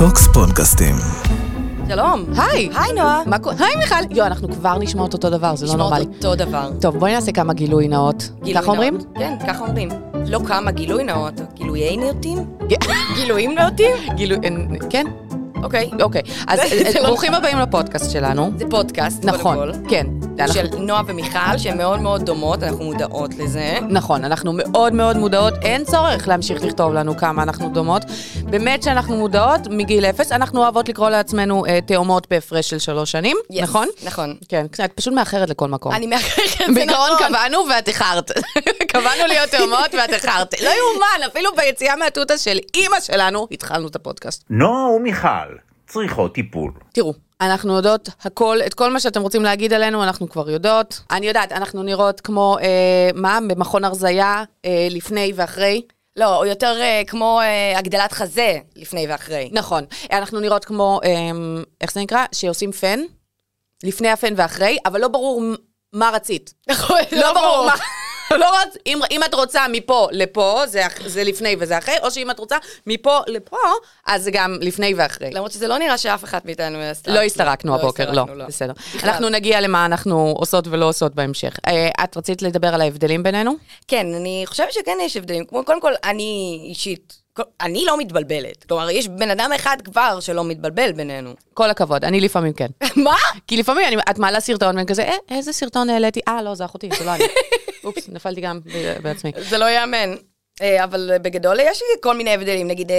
טוקס פודקאסטים. שלום. היי. היי נועה. היי מיכל. אנחנו כבר נשמעות אותו דבר, זה לא נורמלי. נשמעות אותו דבר. טוב, בואי נעשה כמה גילוי נאות. ככה אומרים? כן, ככה אומרים. לא כמה גילוי נאות, גילויי נאותים? גילויים נאותים? כן. אוקיי. אז ברוכים הבאים לפודקאסט שלנו. זה פודקאסט, נכון, כן. של נועה ומיכל, שהן מאוד מאוד דומות, אנחנו מודעות לזה. נכון, אנחנו מאוד מאוד מודעות, אין צורך להמשיך לכתוב לנו כמה אנחנו דומות. באמת שאנחנו מודעות מגיל 0, אנחנו אוהבות לקרוא לעצמנו תאומות בהפרש של 3 שנים, נכון? נכון. כן, את פשוט מאחרת לכל מקום. אני מאחרת, זה נכון. בעיקרון קבענו ואת איחרת. קבענו להיות תאומות ואת איחרת. לא יאומן, אפילו ביציאה מהתותה של אמא שלנו, התחלנו את הפודקאסט. נועה ומיכל צריכות טיפול. תראו, אנחנו יודעות הכל, את כל מה שאתם רוצים להגיד עלינו, אנחנו כבר יודעות. אני יודעת, אנחנו נראות כמו, במכון הרזיה, לפני ואחרי. לא, או יותר כמו הגדלת חזה לפני ואחרי. נכון, אנחנו נראות כמו, איך זה נקרא? שעושים פן, לפני הפן ואחרי, אבל לא ברור מה רצית. נכון, לא ברור מה. לא רצ... אם את רוצה מפה לפה, זה לפני וזה אחרי, או שאם את רוצה מפה לפה, אז זה גם לפני ואחרי. למרות שזה לא נראה שאף אחת מאיתנו לא הסתרקנו הבוקר, לא. בסדר. אנחנו נגיע למה אנחנו עושות ולא עושות בהמשך. את רצית לדבר על ההבדלים בינינו? כן, אני חושבת שכן יש הבדלים. קודם כל, אני אישית, אני לא מתבלבלת. כלומר, יש בן אדם אחד כבר שלא מתבלבל בינינו. כל הכבוד, אני לפעמים כן. מה? כי לפעמים את מעלה סרטון ואני כזה, איזה סרטון העליתי? לא, זה אחותי, זה לא אני. אופס, נפלתי גם בעצמי. זה לא יאמן. אבל בגדול יש לי כל מיני הבדלים. נגיד,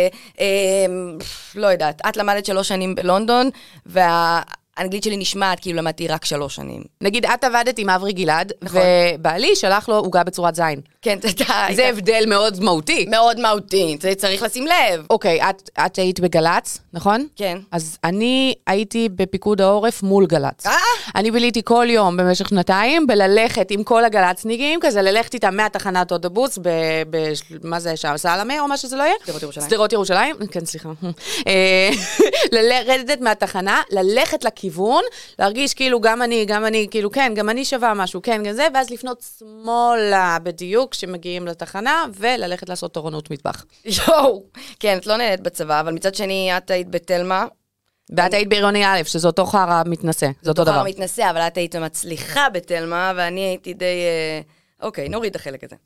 לא יודעת, את למדת 3 שנים בלונדון, האנגלית שלי נשמעת כאילו למדתי רק 3 שנים. נגיד, את עבדת עם אברי גלעד, ובעלי שלח לו עוגה בצורת זין. כן, זה הבדל מאוד מהותי. מאוד מהותי, זה צריך לשים לב. אוקיי, את היית בגלץ, נכון? כן. אז אני הייתי בפיקוד העורף מול גלץ. אני ביליתי כל יום במשך 2 בללכת עם כל הגלצניקים, כזה ללכת איתם מהתחנת אוטובוס, מה זה שם, סלמה או מה שזה לא יהיה? שדרות ירושלים. שדרות ירושלים, כן, סליחה. לרדת מהתחנה, ללכת לכיוון, להרגיש כאילו גם אני, כאילו כן, גם אני שווה משהו, כן, גם זה, ואז לפנות שמאלה בדיוק כשמגיעים לתחנה, וללכת לעשות תורנות מטבח. יואו, כן, את לא נהנית בצבא, אבל מצד שני את היית בתלמה. ואת היית בעירוני א', שזה אותו חרא מתנשא, זה אותו דבר. חרא מתנשא, אבל את היית מצליחה בתלמה, ואני הייתי די... אוקיי, נוריד את החלק הזה.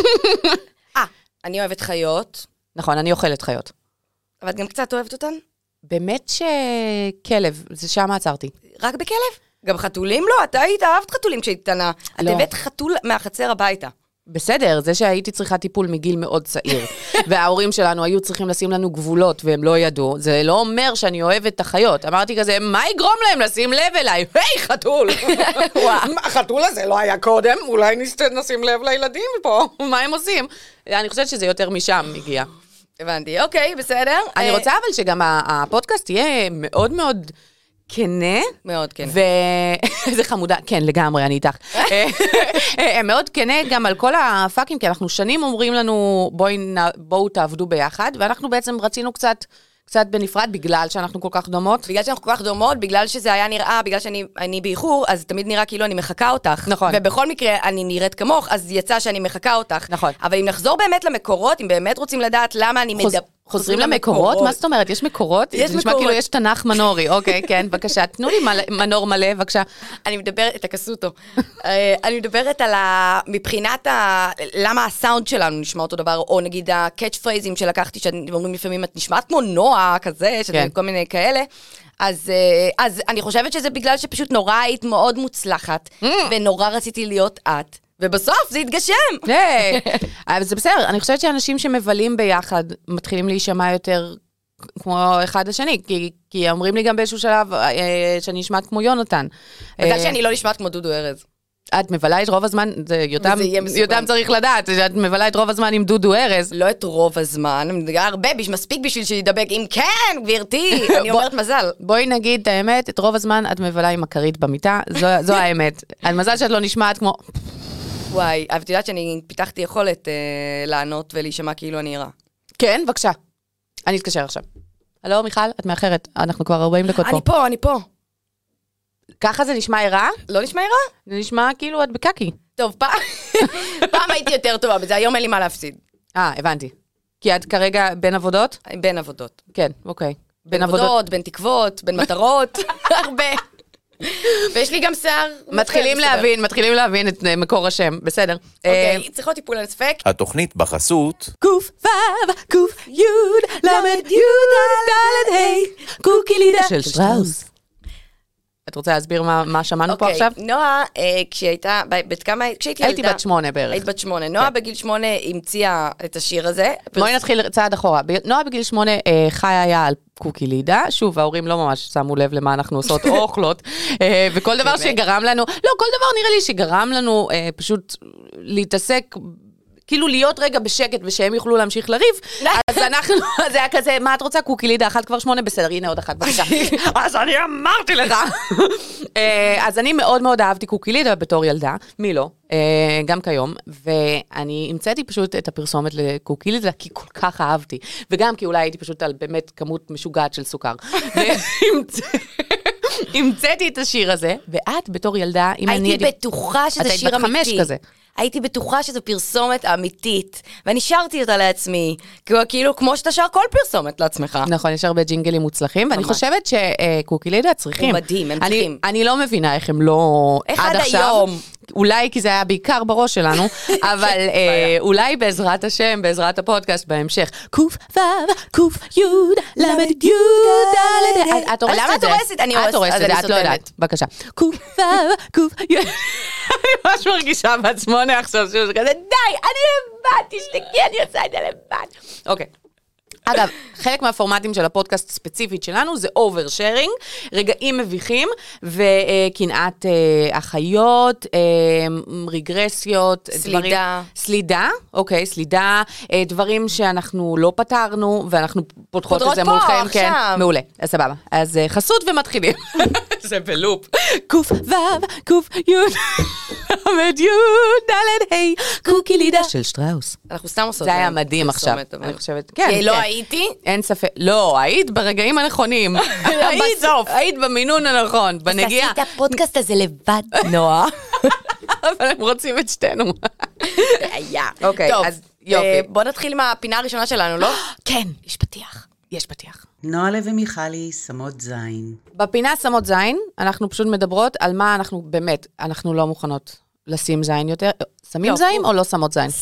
אני אוהבת חיות. נכון, אני אוכלת חיות. אבל את גם קצת אוהבת אותן? באמת שכלב, זה שם עצרתי. רק בכלב? גם חתולים לא? אתה היית אהבת חתולים כשהיית קטנה. לא. את הבאת חתול מהחצר הביתה. בסדר, זה שהייתי צריכה טיפול מגיל מאוד צעיר, וההורים שלנו היו צריכים לשים לנו גבולות, והם לא ידעו, זה לא אומר שאני אוהבת את החיות. אמרתי כזה, מה יגרום להם לשים לב אליי? היי, חתול! החתול הזה לא היה קודם, אולי נשים לב לילדים פה, מה הם עושים? אני חושבת שזה יותר משם מגיע. הבנתי, אוקיי, בסדר. אני רוצה אבל שגם הפודקאסט יהיה מאוד מאוד כנה. מאוד כנה. זה חמודה, כן, לגמרי, אני איתך. מאוד כנה גם על כל הפאקים, כי אנחנו שנים אומרים לנו, בואו תעבדו ביחד, ואנחנו בעצם רצינו קצת בנפרד, בגלל שאנחנו כל כך דומות. בגלל שאנחנו כל כך דומות, בגלל שזה היה נראה, בגלל שאני באיחור, אז תמיד נראה כאילו אני מחכה אותך. נכון. ובכל מקרה אני נראית כמוך, אז יצא שאני מחכה אותך. נכון. אבל אם נחזור באמת למקורות, אם באמת רוצים לדעת למה אני חוזרים למקורות? מה זאת אומרת? יש מקורות? יש זה נשמע מקורות. כאילו יש תנ"ך מנורי. אוקיי, כן, בבקשה. תנו לי מנור מלא, בבקשה. אני מדברת, את הקסוטו. אני מדברת על מבחינת למה הסאונד שלנו נשמע אותו דבר, או נגיד הקאץ' פרייזים שלקחתי, שאומרים לפעמים, את נשמעת כמו נועה, כזה, שזה כל מיני כאלה. אז אני חושבת שזה בגלל שפשוט נורא היית מאוד מוצלחת, ונורא רציתי להיות את. ובסוף זה יתגשם. אבל זה בסדר, אני חושבת שאנשים שמבלים ביחד מתחילים להישמע יותר כמו אחד השני, כי אומרים לי גם באיזשהו שלב שאני נשמעת כמו יונתן. בגלל שאני לא נשמעת כמו דודו ארז. את מבלה את רוב הזמן, יותם צריך לדעת, את מבלה את רוב הזמן עם דודו ארז. לא את רוב הזמן, הרבה, מספיק בשביל שידבק, אם כן, גבירתי, אני אומרת מזל. בואי נגיד את האמת, את רוב הזמן את מבלה עם הכרית במיטה, זו האמת. על מזל שאת לא נשמעת כמו... וואי, אבל את יודעת שאני פיתחתי יכולת לענות ולהישמע כאילו אני ערה. כן, בבקשה. אני אתקשר עכשיו. הלו, מיכל, את מאחרת. אנחנו כבר 40 דקות פה. אני פה. ככה זה נשמע ערה? לא נשמע ערה? זה נשמע כאילו את בקקי. טוב, פעם הייתי יותר טובה בזה, היום אין לי מה להפסיד. הבנתי. כי את כרגע בין עבודות? בין עבודות. כן, אוקיי. בין עבודות, בין תקוות, בין מטרות, הרבה. ויש לי גם שיער. מתחילים להבין את מקור השם, בסדר. אוקיי, צריך להיות טיפול על ספק. התוכנית בחסות קוף וו, קוף יוד, למד יוד, דלת היי, קוקי לידה של שטראוס. את רוצה להסביר מה שמענו פה עכשיו? נועה, כשהייתה, כשהייתי הייתי בת 8 בערך. היית בת 8. נועה בגיל 8 המציאה את השיר הזה. בואי נתחיל צעד אחורה. נועה בגיל 8 חיה היה על קוקי לידה. שוב, ההורים לא ממש שמו לב למה אנחנו עושות או אוכלות. וכל דבר שגרם לנו, לא, כל דבר נראה לי שגרם לנו פשוט להתעסק, כאילו להיות רגע בשקט ושהם יוכלו להמשיך לריב, אז אנחנו, זה היה כזה, מה את רוצה? קוקי לידה, אחת כבר 8, בסדר, הנה עוד אחת, בבקשה. אז אני אמרתי לך. אז אני מאוד מאוד אהבתי קוקי לידה בתור ילדה, מי לא, גם כיום, ואני המצאתי פשוט את הפרסומת לקוקי לידה, כי כל כך אהבתי, וגם כי אולי הייתי פשוט על באמת כמות משוגעת של סוכר. המצאתי את השיר הזה, ואת בתור ילדה, הייתי בטוחה שזה שיר אמיתי. את היית בת 5 כזה. הייתי בטוחה שזו פרסומת אמיתית, ואני שרתי אותה לעצמי, כאילו כמו שאתה שר כל פרסומת לעצמך. נכון, יש הרבה ג'ינגלים מוצלחים, ואני חושבת שקוקי לידה צריכים. הוא מדהים, הם צריכים. אני לא מבינה איך הם לא עד עכשיו. היום. אולי כי זה היה בעיקר בראש שלנו, אבל אולי בעזרת השם, בעזרת הפודקאסט בהמשך. קוף וו, קוף יוד, למד יוד, דלת. את הורסת את זה. למה את הורסת? אני הורסת. את הורסת את זה, את לא יודעת. בבקשה. קוף וו, קוף יוד. אני ממש מרגישה בת 8 עכשיו, שזה כזה, די, אני לבד, תשתקי, אני עושה את זה לבד. אוקיי. אגב, חלק מהפורמטים של הפודקאסט ספציפית שלנו זה אוברשרינג, רגעים מביכים וקנאת אחיות, רגרסיות, סלידה, אוקיי, סלידה, דברים שאנחנו לא פתרנו ואנחנו פותחות את זה מולכם, כן, מעולה, אז סבבה. אז חסות ומתחילים. זה בלופ. קוף וו, קוף יוד, למד יוד, דלת היי, קוקי לידה של שטראוס. אנחנו סתם עושות. זה היה מדהים עכשיו, אני חושבת. כן, לא הייתי? אין ספק. לא, היית ברגעים הנכונים. בסוף. היית במינון הנכון, בנגיעה. עשית הפודקאסט הזה לבד, נועה. אבל הם רוצים את שתינו. היה. אוקיי, אז יופי. בוא נתחיל עם הפינה הראשונה שלנו, לא? כן, יש פתיח. יש פתיח. נועלה ומיכלי שמות זין. בפינה שמות זין, אנחנו פשוט מדברות על מה אנחנו באמת, אנחנו לא מוכנות לשים זין יותר. שמים זין או לא שמות זין?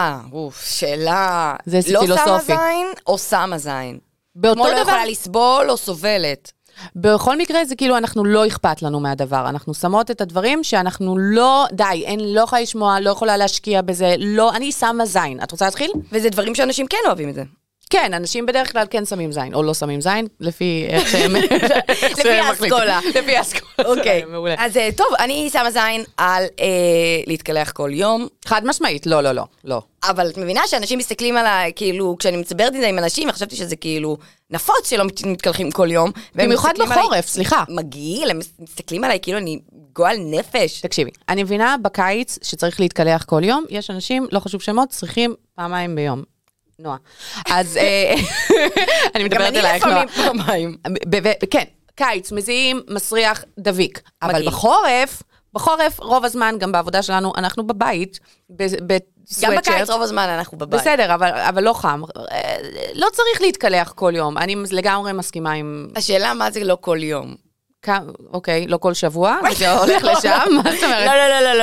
שאלה. זה לא פילוסופי. שמה זין או שמה זין? באותו כמו לא דבר. יכולה לסבול או סובלת. בכל מקרה זה כאילו אנחנו לא אכפת לנו מהדבר, אנחנו שמות את הדברים שאנחנו לא, די, אין, לא יכולה לשמוע, לא יכולה להשקיע בזה, לא, אני שמה זין. את רוצה להתחיל? וזה דברים שאנשים כן אוהבים את זה. כן, אנשים בדרך כלל כן שמים זין, או לא שמים זין, לפי איך שהם... לפי האסכולה. לפי האסכולה. אוקיי. אז טוב, אני שמה זין על להתקלח כל יום. חד משמעית, לא. אבל את מבינה שאנשים מסתכלים עליי, כאילו, כשאני מצברת את זה עם אנשים, חשבתי שזה כאילו נפוץ שלא מתקלחים כל יום. במיוחד בחורף, סליחה. מגעיל, הם מסתכלים עליי כאילו אני גועל נפש. תקשיבי, אני מבינה בקיץ שצריך להתקלח כל יום, יש אנשים, לא חשוב שמות, צריכים פעמיים ביום. נועה. אז אני מדברת אלייך, נועה. גם אני לפעמים פעמיים. כן, קיץ, מזיעים, מסריח, דביק. אבל בחורף, רוב הזמן, גם בעבודה שלנו, אנחנו בבית, גם בקיץ רוב הזמן אנחנו בבית. בסדר, אבל לא חם. לא צריך להתקלח כל יום. אני לגמרי מסכימה עם... השאלה מה זה לא כל יום. אוקיי, לא כל שבוע, זה הולך לשם, מה זאת אומרת?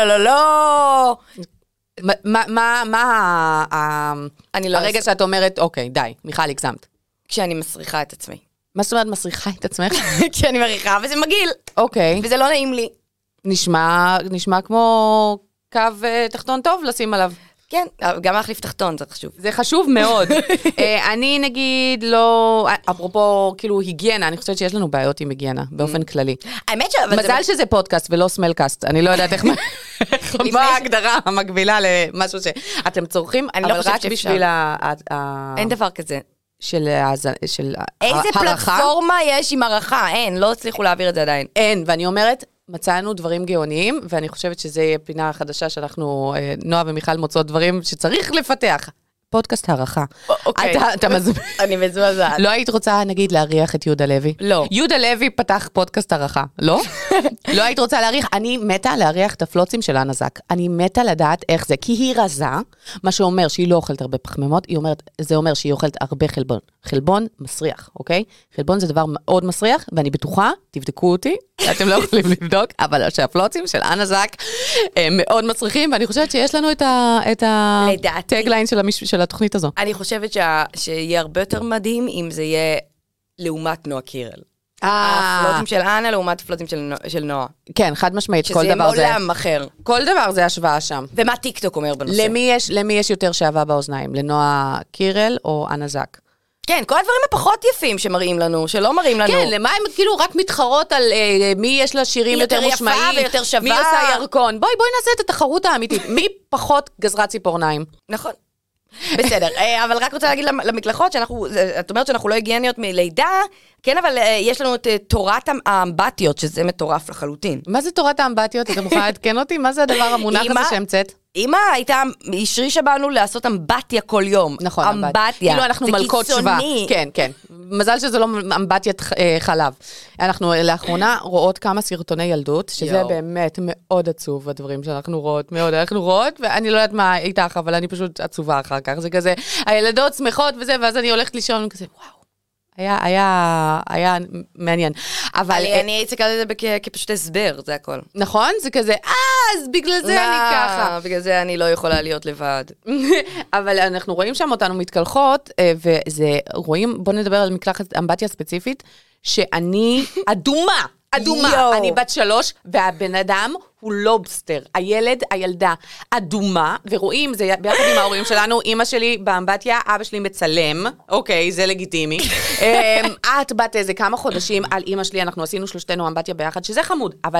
לא. מה הרגע שאת אומרת, אוקיי, די, מיכל, הגזמת. כשאני מסריחה את עצמי. מה זאת אומרת מסריחה את עצמך? כשאני מריחה, וזה מגעיל. אוקיי. וזה לא נעים לי. נשמע כמו קו תחתון טוב לשים עליו. כן, גם להחליף תחתון, זה חשוב. זה חשוב מאוד. אני נגיד לא, אפרופו כאילו היגיינה, אני חושבת שיש לנו בעיות עם היגיינה, באופן כללי. האמת מזל שזה פודקאסט ולא סמלקאסט, אני לא יודעת איך מה ההגדרה המקבילה למשהו שאתם צורכים, אבל רק בשביל אין דבר כזה. של איזה פלטפורמה יש עם ערכה? אין, לא הצליחו להעביר את זה עדיין. אין, ואני אומרת, מצאנו דברים גאוניים, ואני חושבת שזה יהיה פינה חדשה שאנחנו, נועה ומיכל מוצאות דברים שצריך לפתח. פודקאסט הערכה. אוקיי. אתה מזמין. אני מזועזעת. לא היית רוצה, נגיד, להריח את יהודה לוי? לא. יהודה לוי פתח פודקאסט הערכה, לא? לא היית רוצה להריח? אני מתה להריח את הפלוצים של אנה זק. אני מתה לדעת איך זה, כי היא רזה, מה שאומר שהיא לא אוכלת הרבה פחמימות, זה אומר שהיא אוכלת הרבה חלבון. חלבון מסריח, אוקיי? חלבון זה דבר מאוד מסריח, ואני בטוחה, תבדקו אותי, אתם לא יכולים לבדוק, אבל שהפלוצים של אנה זק מאוד מסריחים, ואני חושבת שיש לנו את הטגליין של התוכנית הזו. אני חושבת שיהיה הרבה יותר מדהים אם זה יהיה לעומת נועה קירל. הפלוטים של אנה לעומת הפלוטים של נועה. כן, חד משמעית, כל שזה דבר זה. עולם אחר. כל דבר זה השוואה שם. ומה טיקטוק אומר בנושא? למי יש יותר שעבה באוזניים? לנועה קירל או אנה זק? כן, כל הדברים הפחות יפים שמראים לנו, שלא מראים לנו. כן, למה הם כאילו רק מתחרות על מי יש לה שירים יותר מושמעים? יותר יפה ויותר שווה. מי עושה ירקון? בואי נעשה את התחרות האמיתית. מי פחות גזרה ציפורניים? נכון. בסדר, אבל רק רוצה להגיד למקלחות, את אומרת שאנחנו לא היגייניות מלידה, כן, אבל יש לנו את תורת האמבטיות, שזה מטורף לחלוטין. מה זה תורת האמבטיות? אתה מוכן להתקן אותי? מה זה הדבר המונח הזה שהמצאת? אמא הייתה, השרישה בנו לעשות אמבטיה כל יום. נכון, אמבטיה. כאילו אנחנו מלכות שווה. כן, כן. מזל שזה לא אמבטיית חלב. אנחנו לאחרונה רואות כמה סרטוני ילדות, שזה באמת מאוד עצוב, הדברים שאנחנו רואות, מאוד אנחנו רואות, ואני לא יודעת מה איתך, אבל אני פשוט עצובה אחר כך. זה כזה, הילדות שמחות וזה, ואז אני הולכת לישון כזה, וואו. היה מעניין. אבל אני אצטקל את זה כפשוט הסבר, זה הכל. נכון? זה כזה, אז בגלל זה אני ככה. בגלל זה אני לא יכולה להיות לבד. אבל אנחנו רואים שם אותנו מתקלחות, וזה, רואים, בוא נדבר על מקלחת אמבטיה ספציפית, שאני אדומה. אני בת 3, והבן אדם הוא לובסטר, הילדה אדומה, ורואים, זה ביחד עם ההורים שלנו, אמא שלי באמבטיה, אבא שלי מצלם, אוקיי, זה לגיטימי. את בת איזה כמה חודשים על אמא שלי, אנחנו עשינו שלושתנו אמבטיה ביחד, שזה חמוד, אבל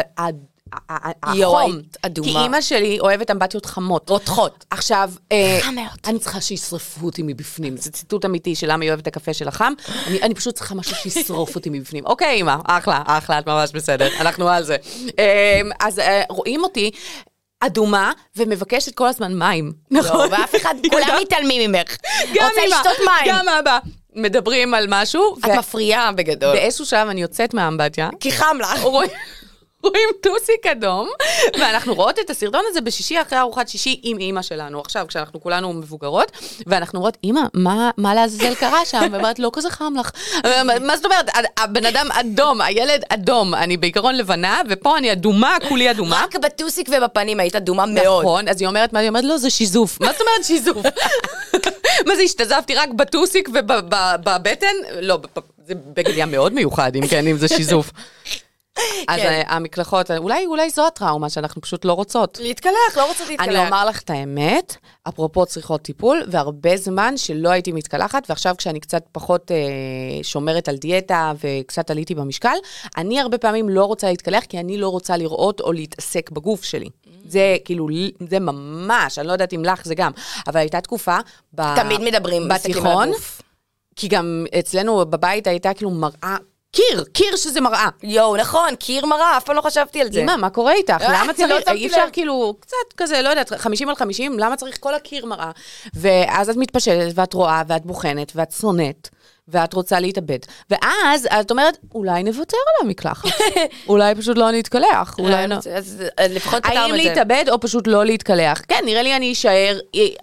החום, כי אמא שלי אוהבת אמבטיות חמות. רותחות. עכשיו, אני צריכה שישרפו אותי מבפנים, זה ציטוט אמיתי של למה היא אוהבת את הקפה של החם, אני פשוט צריכה משהו שישרוף אותי מבפנים. אוקיי, אמא, אחלה, את ממש בסדר, אנחנו על זה. אז רואים אותי אדומה ומבקשת כל הזמן מים. נכון. ואף אחד, כולם מתעלמים ממך. רוצה לשתות מים. גם אבא. מדברים על משהו. את מפריעה בגדול. באיזשהו שלב אני יוצאת מהאמבטיה. כי חם לך. רואים טוסיק אדום, ואנחנו רואות את הסרטון הזה בשישי אחרי ארוחת שישי עם אמא שלנו. עכשיו, כשאנחנו כולנו מבוגרות, ואנחנו רואות, אמא, מה לעזאזל קרה שם? ואומרת, לא כזה חם לך. מה זאת אומרת? הבן אדם אדום, הילד אדום. אני בעיקרון לבנה, ופה אני אדומה, כולי אדומה. רק בטוסיק ובפנים היית אדומה מאוד. נכון, אז היא אומרת, לא, זה שיזוף. מה זאת אומרת שיזוף? מה זה, השתזפתי רק בטוסיק ובבטן? לא, זה בגד מאוד מיוחד, אם זה שיזוף. אז המקלחות, אולי זו הטראומה שאנחנו פשוט לא רוצות. לא רוצות להתקלח. אני אומר לך את האמת, אפרופו צריכות טיפול, והרבה זמן שלא הייתי מתקלחת, ועכשיו כשאני קצת פחות שומרת על דיאטה, וקצת עליתי במשקל, אני הרבה פעמים לא רוצה להתקלח, כי אני לא רוצה לראות או להתעסק בגוף שלי. זה כאילו, זה ממש, אני לא יודעת אם לך זה גם, אבל הייתה תקופה תמיד מדברים בתיכון, כי גם אצלנו בבית הייתה כאילו מראה, קיר שזה מראה. נכון, קיר מראה, אף פעם לא חשבתי על זה. אמא, מה קורה איתך? למה צריך, אי אפשר כאילו, קצת כזה, לא יודעת, 50 על 50, למה צריך כל הקיר מראה? ואז את מתפשטת, ואת רואה, ואת בוחנת, ואת שונאת, ואת רוצה להתאבד. ואז את אומרת, אולי נוותר על המקלחת. אולי פשוט לא נתקלח. אז לפחות פתרנו את זה. האם להתאבד או פשוט לא להתקלח? כן, נראה לי אני אשאר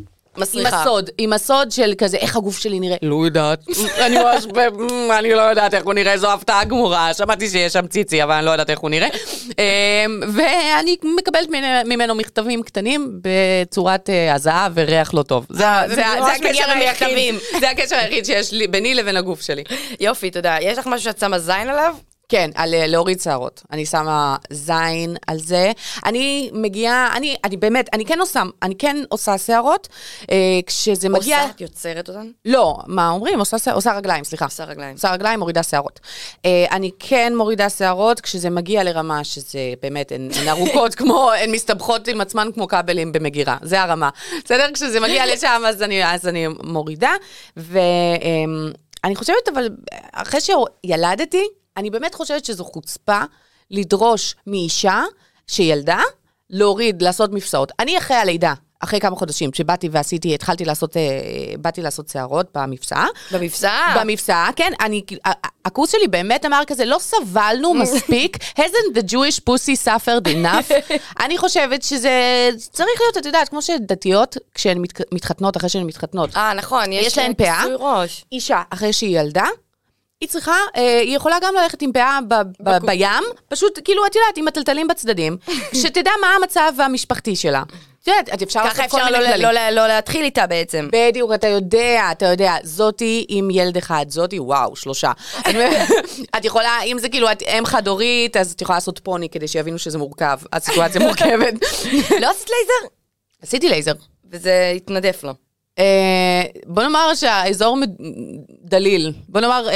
עם הסוד של כזה, איך הגוף שלי נראה? לא יודעת. אני לא יודעת איך הוא נראה, זו הפתעה גמורה. שמעתי שיש שם ציצי, אבל אני לא יודעת איך הוא נראה. ואני מקבלת ממנו מכתבים קטנים בצורת הזעה וריח לא טוב. זה הקשר היחיד שיש לי, ביני לבין הגוף שלי. יופי, תודה. יש לך משהו שאת שמה זין עליו? כן, על להוריד שערות. אני שמה זין על זה. אני מגיעה, אני באמת, אני כן עושה שערות, כשזה מגיע... עושה? את יוצרת אותן? לא, מה אומרים? עושה רגליים, סליחה. עושה רגליים. עושה רגליים, מורידה שערות. אני כן מורידה שערות, כשזה מגיע לרמה שזה באמת, הן ארוכות כמו, הן מסתבכות עם עצמן כמו כבלים במגירה. זה הרמה. בסדר? כשזה מגיע לשם, אז אני מורידה. ואני חושבת, אבל אחרי שילדתי, אני באמת חושבת שזו חוצפה לדרוש מאישה שילדה להוריד, לעשות מפסעות. אני אחרי הלידה, אחרי כמה חודשים, שבאתי ועשיתי, באתי לעשות שערות במפסע. במפסע, כן. הקורס שלי באמת אמר כזה, לא סבלנו מספיק, hasn't the Jewish pussy suffered enough. אני חושבת שזה צריך להיות, את יודעת, כמו שדתיות, כשהן מתחתנות, אחרי שהן מתחתנות. נכון, יש להן פאה. אישה, אחרי שהיא ילדה, היא צריכה, היא יכולה גם ללכת עם פאה בים, פשוט, כאילו, את יודעת, עם הטלטלים בצדדים, שתדע מה המצב המשפחתי שלה. את יודעת, אפשר לעשות כל מיני כללים. ככה אפשר לא להתחיל איתה בעצם. בדיוק, אתה יודע, זאתי עם ילד אחד, זאתי, וואו, 3. את יכולה, אם זה כאילו, את אם חד-הורית, אז את יכולה לעשות פוני, כדי שיבינו שזה מורכב, הסיטואציה מורכבת. לא עשית לייזר? עשיתי לייזר. וזה התנדף לו. בוא נאמר שהאזור דליל, בוא נאמר,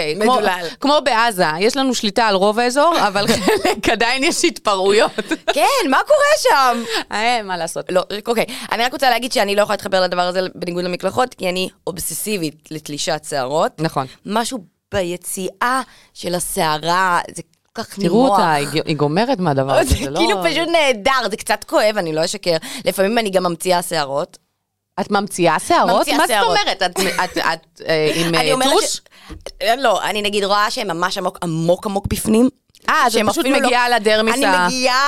כמו בעזה, יש לנו שליטה על רוב האזור, אבל עדיין יש התפרעויות. כן, מה קורה שם? מה לעשות? לא, אוקיי, אני רק רוצה להגיד שאני לא יכולה להתחבר לדבר הזה בניגוד למקלחות, כי אני אובססיבית לתלישת שערות. נכון. משהו ביציאה של השערה, זה כל כך נמוח. תראו אותה, היא גומרת מהדבר הזה, זה כאילו פשוט נהדר, זה קצת כואב, אני לא אשקר. לפעמים אני גם ממציאה שערות. את ממציאה שערות? מה זאת אומרת? את עם טוש? לא, אני נגיד רואה שהם ממש עמוק בפנים. אז את פשוט מגיעה לדרמיס. אני מגיעה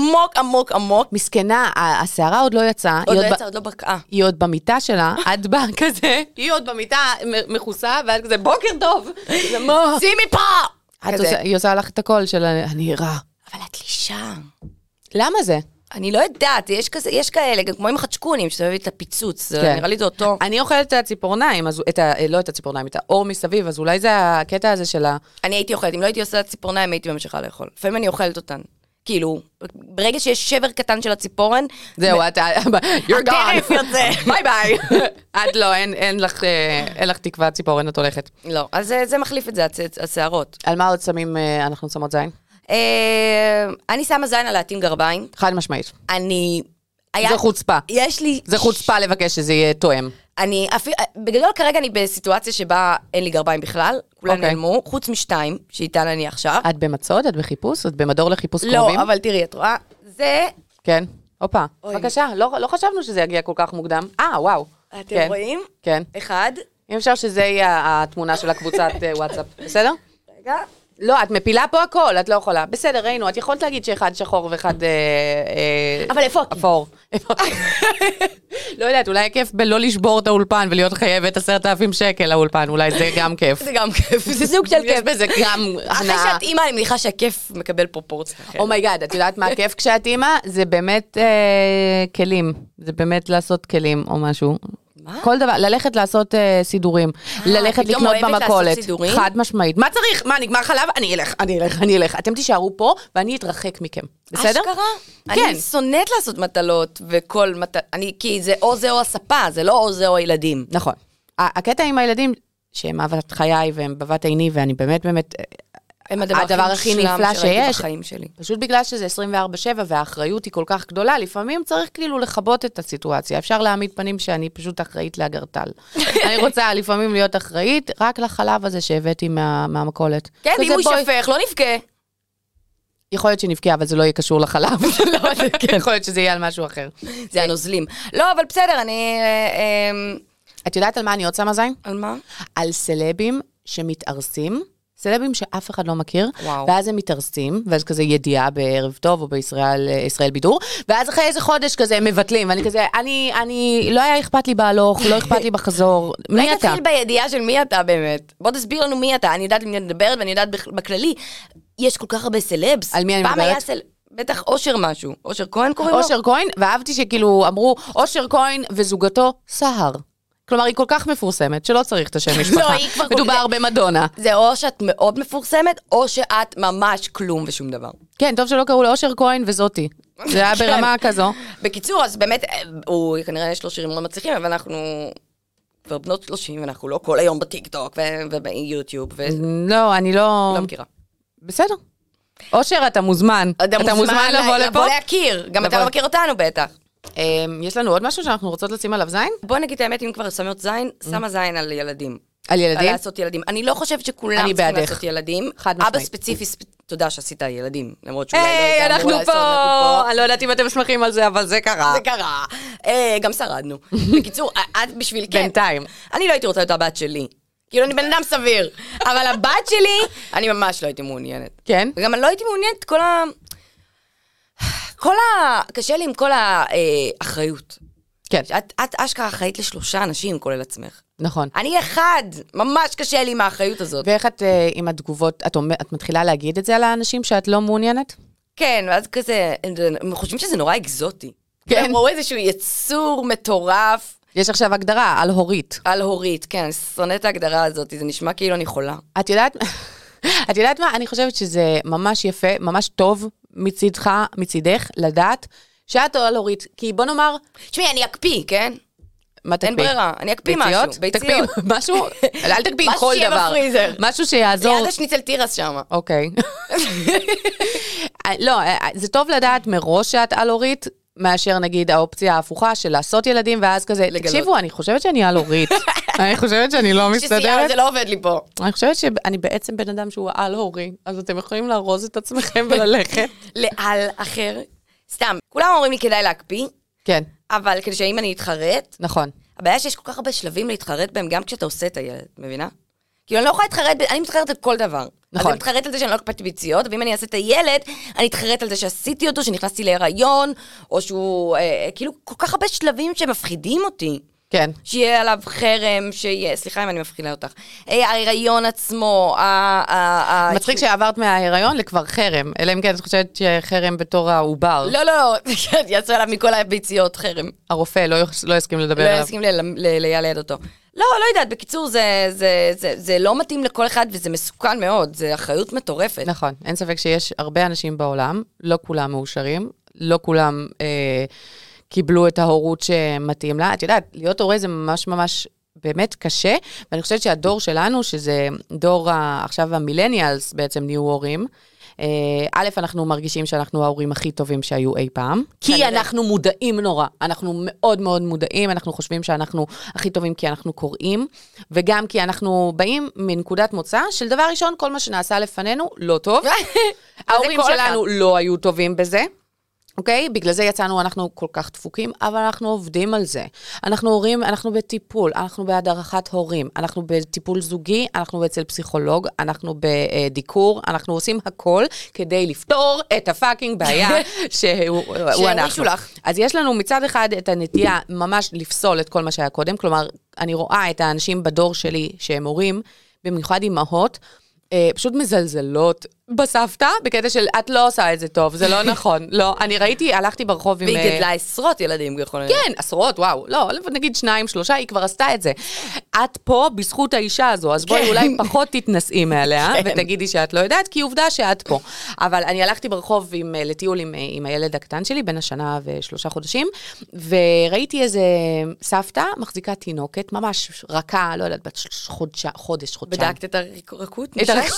עמוק. מסכנה, השערה עוד לא יצאה. עוד לא בקעה. היא עוד במיטה שלה, את באה כזה, היא עוד במיטה מכוסה, ואת כזה, בוקר טוב. שימי פה! היא עושה לך את הקול של אני רע. אבל את לישה. למה זה? אני לא יודעת, יש כאלה, כמו עם החדשקונים, שאתה אוהב את הפיצוץ, נראה לי זה אותו. אני אוכלת את הציפורניים, לא את הציפורניים, את האור מסביב, אז אולי זה הקטע הזה שלה. אני הייתי אוכלת, אם לא הייתי עושה את הציפורניים, הייתי ממשיכה לאכול. לפעמים אני אוכלת אותן. כאילו, ברגע שיש שבר קטן של הציפורן, זהו, you're gone. הטרף יוצא. ביי ביי. את לא, אין לך תקווה ציפורן, את הולכת. לא, אז זה מחליף את זה, השערות. על מה עוד שמים, אנחנו שמות זין? אני שמה זין על להתאים גרביים. חד משמעית. זה חוצפה. יש לי... זה חוצפה לבקש שזה יהיה תואם. בגדול כרגע אני בסיטואציה שבה אין לי גרביים בכלל, כולן נעלמו, חוץ משתיים, שאיתן אני עכשיו. את במצוד? את בחיפוש? את במדור לחיפוש קרובים? לא, אבל תראי, את רואה, זה... כן, הופה, בבקשה, לא חשבנו שזה יגיע כל כך מוקדם. וואו. אתם רואים? כן. אחד. אם אפשר שזה יהיה התמונה של הקבוצת וואטסאפ, בסדר? רגע. לא, את מפילה פה הכל, את לא יכולה. בסדר, ראינו, את יכולת להגיד שאחד שחור ואחד אבל איפה? אפור. לא יודעת, אולי כיף בלא לשבור את האולפן ולהיות חייבת 10,000 שקל לאולפן, אולי זה גם כיף. זה גם כיף, זה סוג של כיף. יש בזה גם אחרי שאת אימא, אני מניחה שהכיף מקבל פרופורציה. אומייגאד, את יודעת מה הכיף כשאת אימא? זה באמת כלים. זה באמת לעשות כלים או משהו. כל דבר, ללכת לעשות סידורים, ללכת לקנות במכולת, חד משמעית. מה צריך? מה, נגמר חלב? אני אלך. אתם תישארו פה ואני אתרחק מכם. בסדר? אשכרה? אני שונאת לעשות מטלות וכל כי זה או הספה, זה לא או זה או הילדים. נכון. הקטע עם הילדים, שהם אהבת חיי והם בבת עיני, ואני באמת, הדבר הכי נפלא שיש, פשוט בגלל שזה 24/7 והאחריות היא כל כך גדולה, לפעמים צריך כאילו לחבות את הסיטואציה. אפשר להעמיד פנים שאני פשוט אחראית לאגרטל. אני רוצה לפעמים להיות אחראית רק לחלב הזה שהבאתי מהמכולת. כן, אם הוא שפך, לא נבכה. יכול להיות שנבכה, אבל זה לא יהיה קשור לחלב. יכול להיות שזה יהיה על משהו אחר. זה הנוזלים. לא, אבל בסדר, את יודעת על מה אני עוד שמה זין? על מה? על סלבים שמתארסים. סלבים שאף אחד לא מכיר, ואז הם מתארסים, ואז כזה ידיעה בערב טוב, או בישראל בידור, ואז אחרי איזה חודש כזה הם מבטלים, ואני כזה, אני לא היה אכפת לי בהלוך, לא אכפת לי בחזור, מי אתה? נתחיל בידיעה של מי אתה באמת. בוא תסביר לנו מי אתה, אני יודעת למי אני מדברת, ואני יודעת בכללי, יש כל כך הרבה סלבס. על מי אני מדברת? בטח אושר משהו, אושר כהן קוראים לו? אושר כהן, ואהבתי שכאילו אמרו, אושר כהן וזוגתו סהר. כלומר, היא כל כך מפורסמת, שלא צריך את השם משפחה. מדובר במדונה. זה או שאת מאוד מפורסמת, או שאת ממש כלום ושום דבר. כן, טוב שלא קראו לאושר כהן וזאתי. זה היה ברמה כזו. בקיצור, אז באמת, הוא כנראה יש לו שירים מאוד מצליחים, אבל אנחנו כבר בנות 30, ואנחנו לא כל היום בטיקטוק וביוטיוב. לא, אני לא... לא מכירה. בסדר. אושר, אתה מוזמן. אתה מוזמן לבוא לפה. לבוא להכיר. גם אתה לא מכיר אותנו בטח. יש לנו עוד משהו שאנחנו רוצות לשים עליו זין? בוא נגיד האמת, אם כבר שמות זין, שמה זין על ילדים. על ילדים? לעשות ילדים. אני לא חושבת שכולם אני צריכים בעדך. לעשות ילדים. חד משמעית. אבא ספציפי, תודה שעשית ילדים, למרות שאולי לא היי, היית אמור אנחנו לעשות, פה! אני לא יודעת אם אתם שמחים על זה, אבל זה קרה. זה קרה. גם שרדנו. בקיצור, את בשביל כן. בינתיים. אני לא הייתי רוצה להיות הבת שלי. כאילו, אני בן אדם סביר. אבל הבת שלי, אני ממש לא הייתי מעוניינת. כן? וגם אני לא הייתי מעוניינת קשה לי עם כל האחריות. כן. את אשכרה אחראית ל3 אנשים, כולל עצמך. נכון. אני אחד, ממש קשה לי עם האחריות הזאת. ואיך את עם התגובות, את מתחילה להגיד את זה על האנשים שאת לא מעוניינת? כן, ואז כזה, הם חושבים שזה נורא אקזוטי. כן. הם ראו איזשהו יצור מטורף. יש עכשיו הגדרה על הורית. על הורית, כן, אני שונאת את ההגדרה הזאת, זה נשמע כאילו אני חולה. את יודעת מה? אני חושבת שזה ממש יפה, ממש טוב מצידך, לדעת שאת על הורית. כי בוא נאמר... תשמעי, אני אקפיא, כן? מה תקפיא? אין ברירה, אני אקפיא משהו. תקפיא משהו? אל תקפיא משהו כל שיהיה דבר. בפריזר. משהו שיעזור. ליד השניצל תירס שם. אוקיי. לא, זה טוב לדעת מראש שאת על הורית, מאשר נגיד האופציה ההפוכה של לעשות ילדים, ואז כזה, תקשיבו, אני חושבת שאני על הורית. אני חושבת שאני לא מסתדרת. זה לא עובד לי פה. אני חושבת שאני בעצם בן אדם שהוא על הורי, אז אתם יכולים לארוז את עצמכם וללכת. לעל אחר. סתם, כולם אומרים לי כדאי להקפיא, כן, אבל כדי שאם אני אתחרט, נכון. הבעיה שיש כל כך הרבה שלבים להתחרט בהם, גם כשאתה עושה את הילד, מבינה? כאילו אני לא יכולה להתחרט, אני מתחרט על כל דבר. נכון. אז אני מתחרט על זה שאני לא הקפאתי ביציות, ואם אני אעשה את הילד, אני אתחרט על זה שעשיתי אותו, שנכנסתי להיריון, או שהוא, כאילו, כל כך הרבה שלבים שמפחידים אותי. כן. שיהיה עליו חרם, שיהיה, סליחה אם אני מפחידה אותך, ההיריון עצמו, מצחיק שעברת מההיריון לכבר חרם, אלא אם כן את חושבת שחרם בתור העובר. לא, יצא עליו מכל הביציות חרם. הרופא לא יסכים לדבר לא עליו. יסכים לילד אותו. לא יודעת, בקיצור, זה לא מתאים לכל אחד, וזה מסוכן מאוד, זה אחריות מטורפת. נכון, אין ספק שיש הרבה אנשים בעולם, לא כולם מאושרים, לא כולם קיבלו את ההורות שמתאים לה. את יודעת, להיות הורה זה ממש ממש באמת קשה, ואני חושבת שהדור שלנו, שזה דור עכשיו המילניאלס בעצם נהיו הורים, א', אנחנו מרגישים שאנחנו ההורים הכי טובים שהיו אי פעם, כי אנחנו מודעים נורא, אנחנו מאוד מאוד מודעים, אנחנו חושבים שאנחנו הכי טובים כי אנחנו קוראים, וגם כי אנחנו באים מנקודת מוצא של דבר ראשון, כל מה שנעשה לפנינו לא טוב, ההורים שלנו לא היו טובים בזה, אוקיי? בגלל זה יצאנו, אנחנו כל כך דפוקים, אבל אנחנו עובדים על זה. אנחנו הורים, אנחנו בטיפול, אנחנו בהדרכת הורים, אנחנו בטיפול זוגי, אנחנו אצל פסיכולוג, אנחנו בדיקור, אנחנו עושים הכל כדי לפתור את הפאקינג בעיה שהוא אנחנו. אז יש לנו מצד אחד את הנטייה ממש לפסול את כל מה שהיה קודם, כלומר, אני רואה את האנשים בדור שלי שהם הורים, במיוחד אימהות, פשוט מזלזלות בסבתא, בקטע של את לא עושה את זה טוב, זה לא נכון. לא, אני ראיתי, הלכתי ברחוב עם... והיא גדלה עשרות ילדים, יכולים. כן, עשרות, וואו. לא, נגיד 2, 3, היא כבר עשתה את זה. את פה בזכות האישה הזו, אז בואי אולי פחות תתנסי מעליה, ותגידי שאת לא יודעת, כי עובדה שאת פה. אבל אני הלכתי ברחוב לטיול עם הילד הקטן שלי, בין 1 ו3 חודשים, וראיתי איזה סבתא, מחזיקה תינוקת, ממש רכה, לא יודעת, בת חודש, חודשיים. בדקת את הרכות? את הרכות.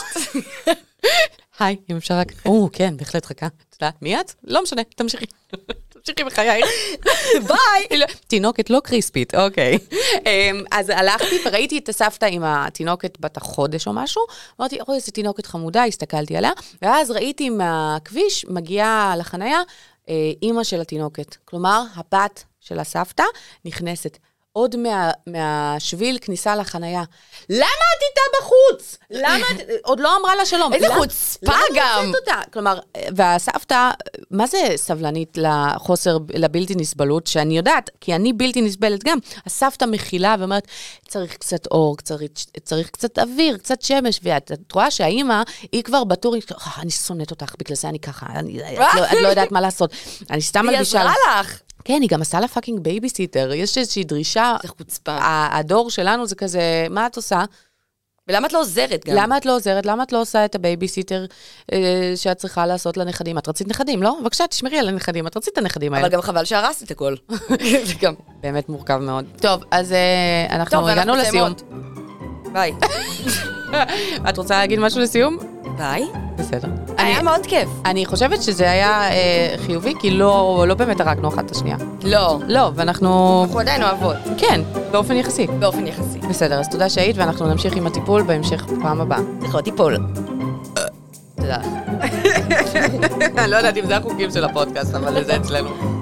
היי, אם אפשר רק... כן, בהחלט רכה. את יודעת, מי את? לא משנה, תמשיכי. תמשיכי בחיי. ביי! תינוקת לא קריספית, אוקיי. אז הלכתי וראיתי את הסבתא עם התינוקת בת החודש או משהו, אמרתי, איזה תינוקת חמודה, הסתכלתי עליה, ואז ראיתי מהכביש, מגיעה לחנייה, אימא של התינוקת. כלומר, הבת של הסבתא נכנסת. עוד מהשביל כניסה לחנייה. למה את איתה בחוץ? למה את... עוד לא אמרה לה שלום. איזה חוצפה גם. למה את אותה? כלומר, והסבתא, מה זה סבלנית לחוסר, לבלתי נסבלות, שאני יודעת, כי אני בלתי נסבלת גם, הסבתא מכילה ואומרת, צריך קצת אור, צריך קצת אוויר, קצת שמש, ואת רואה שהאימא, היא כבר בטור, אני שונאת אותך, בגלל זה אני ככה, את לא יודעת מה לעשות. אני סתם מלבישה... היא עזרה לך. כן, היא גם עשה לה פאקינג בייביסיטר, יש איזושהי דרישה, זה חוצפה. הדור שלנו זה כזה, מה את עושה? ולמה את לא עוזרת גם? למה את לא עוזרת? למה את לא עושה את הבייביסיטר שאת צריכה לעשות לנכדים? את רצית נכדים, לא? בבקשה, תשמרי על הנכדים, את רצית את הנכדים האלה. אבל גם חבל שהרסת את הכל. זה גם... באמת מורכב מאוד. טוב, אז אנחנו הגענו לסיום. ביי. את רוצה להגיד משהו לסיום? ביי. בסדר. היה מאוד כיף. אני חושבת שזה היה חיובי, כי לא באמת הרגנו אחת את השנייה. לא. לא, ואנחנו... אנחנו עדיין אוהבות. כן, באופן יחסי. באופן יחסי. בסדר, אז תודה שהיית, ואנחנו נמשיך עם הטיפול בהמשך פעם הבאה. צריכות טיפול. תודה. אני לא יודעת אם זה החוקים של הפודקאסט, אבל זה אצלנו.